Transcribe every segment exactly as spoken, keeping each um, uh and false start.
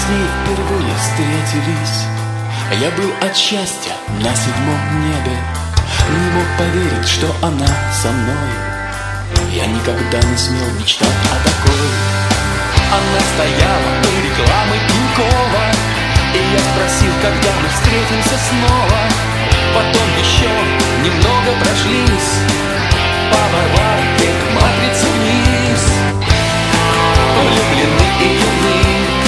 ней впервые встретились, я был от счастья на седьмом небе. Не мог поверить, что она со мной. Я никогда не смел мечтать о такой. Она стояла у рекламы Тинькова, и я спросил, когда мы встретимся снова. Потом еще немного прошлись по Варварке к Матрице вниз. Влюблены и юны,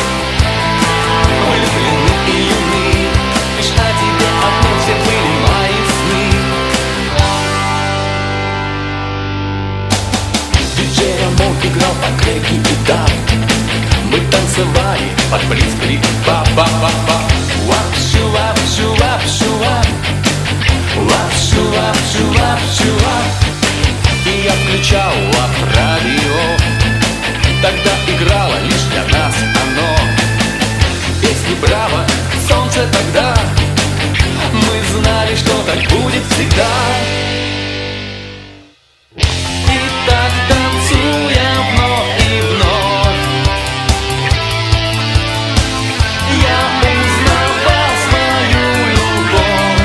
влюблены и юны, лишь о тебе одном все были мои сны. Диджей Рамон играл по треки и даб. Мы танцевали под блицкрик ба-ба-ба-ба. Вап-шу-вап-шу-вап-шу-вап, вап-шу-вап-шу-вап-шу-вап. И я включал лав-радио. Тогда играло лишь для нас оно. Песни «Браво», «Солнце» тогда. Мы знали, что так будет всегда. И так танцуя вновь и вновь, я узнавал свою любовь.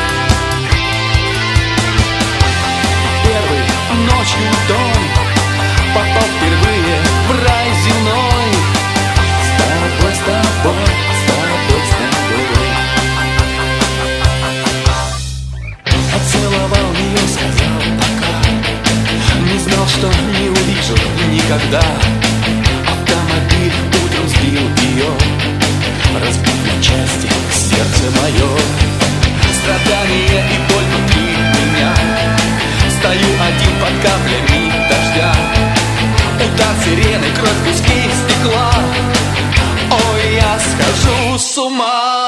Первой ночью в дом попал впервые в рай земной. С тобой, с тобой, с тобой, с тобой. Поцеловал ее, сказал пока. Не знал, что не увижу никогда. Автомобиль утром сбил ее, разбив на части сердце мое. Страдания и боль внутри меня. Стою один под каплями дождя. Удар сирены, кровь, куски стекла. Ой, я схожу с ума.